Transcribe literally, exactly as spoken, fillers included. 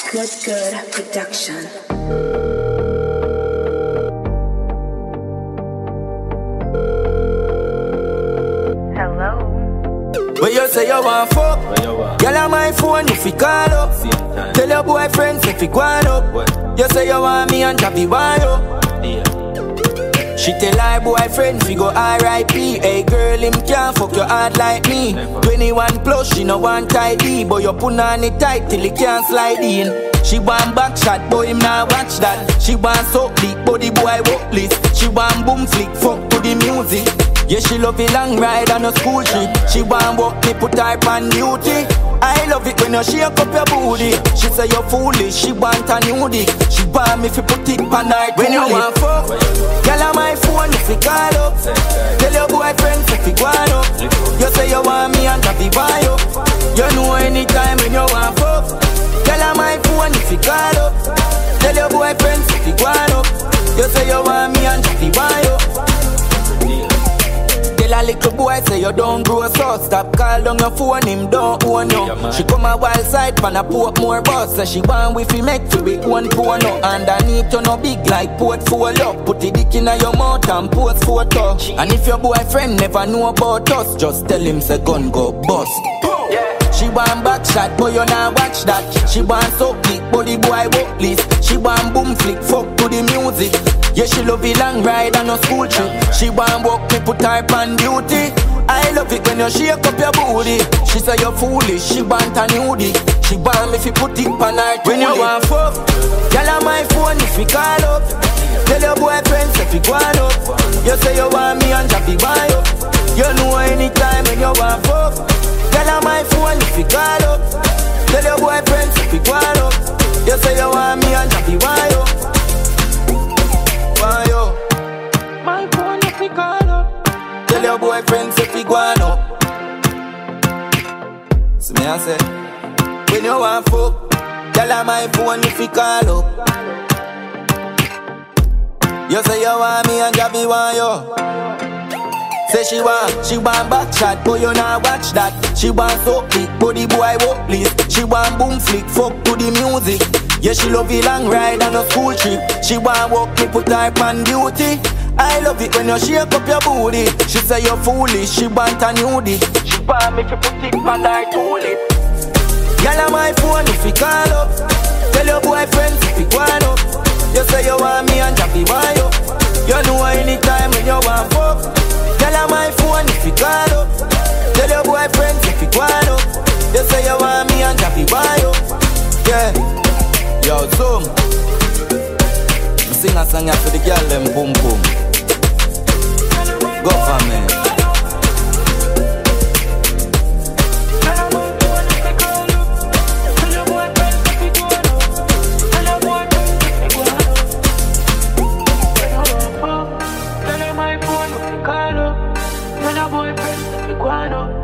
Good Good Production. Hello. When you say you want fuck, girl on my phone if you call up. Tell your boyfriends if you go up. You say you want me and Javi wire. She tell her boyfriend fi go R I P. Hey girl, him can't fuck your heart like me. Twenty-one plus, she no want tidy, but you put on it tight till he can't slide in. She want back shot, but him not watch that. She want suck dick, but the boy workless. She want boom flick, fuck to the music. Yeah, she love a long ride on a school trip. She want walk me, put her on duty. I love it when you shake up your booty. She say you're foolish, she want a new dick. She want me fi put it on her. When you want fuck, girl on my phone if you call up. Tell your boyfriend if you go up. You say you want me and Javi buy up. You know anytime when you want fuck. Girl on my phone if you call up. Tell your boyfriend if you go up. You say you want me and Javi buy up. Tell a little boy say you don't grow so stop call down your phone, him don't own you. She come a wild side pan a port more boss. Say she want we fi make to big one porno. Underneath you no big like portfolio. Put the dick in your mouth and post photo. And if your boyfriend never know about us, just tell him say gun go bust. She want back shot, but you not watch that. She want so big, but the boy workless. She want boom flick, fuck to the music. Yeah, she love a long ride on a school trip. She want walk me, put her on duty. I love it when you shake up your booty. She say you're foolish, she want a new dick. She want me if you put it on her. When you want fuck, girl on my phone if you call up. Tell your boyfriends if you go up. You say you want me and Javi buy up. You know anytime when you want fuck. Girl on my phone if you call up. Tell your boyfriends if you go up. You say you want me and Javi buy up. Why yo? My phone if you call up. Tell your boyfriends if you go up. So me I say, when you want fuck, tell her my phone if you call up. You say you want me and Javi want you. Say she want, she want back shot, but you not watch that. She want so big, but the boy workless. She want boom flick, fuck to the music. Yeah, she love a long ride on a school trip. She want walk me, put her on duty. I love it when you shake up your booty. She say you're foolish, she want a new dick. She want me to put it on her toilet. Girl on my phone if you call up. Tell your boyfriends if you go up. You say you want me and Javi buy up. You know anytime when you want fuck. Tell her my phone if you call up. Tell your boyfriends if you go up. You say you want me and Javi buy up. Yeah. Yo, zoom. I sing a song for the girl them boom boom. Go for me. Tell her my phone if you call up. Tell her boyfriend if you go up.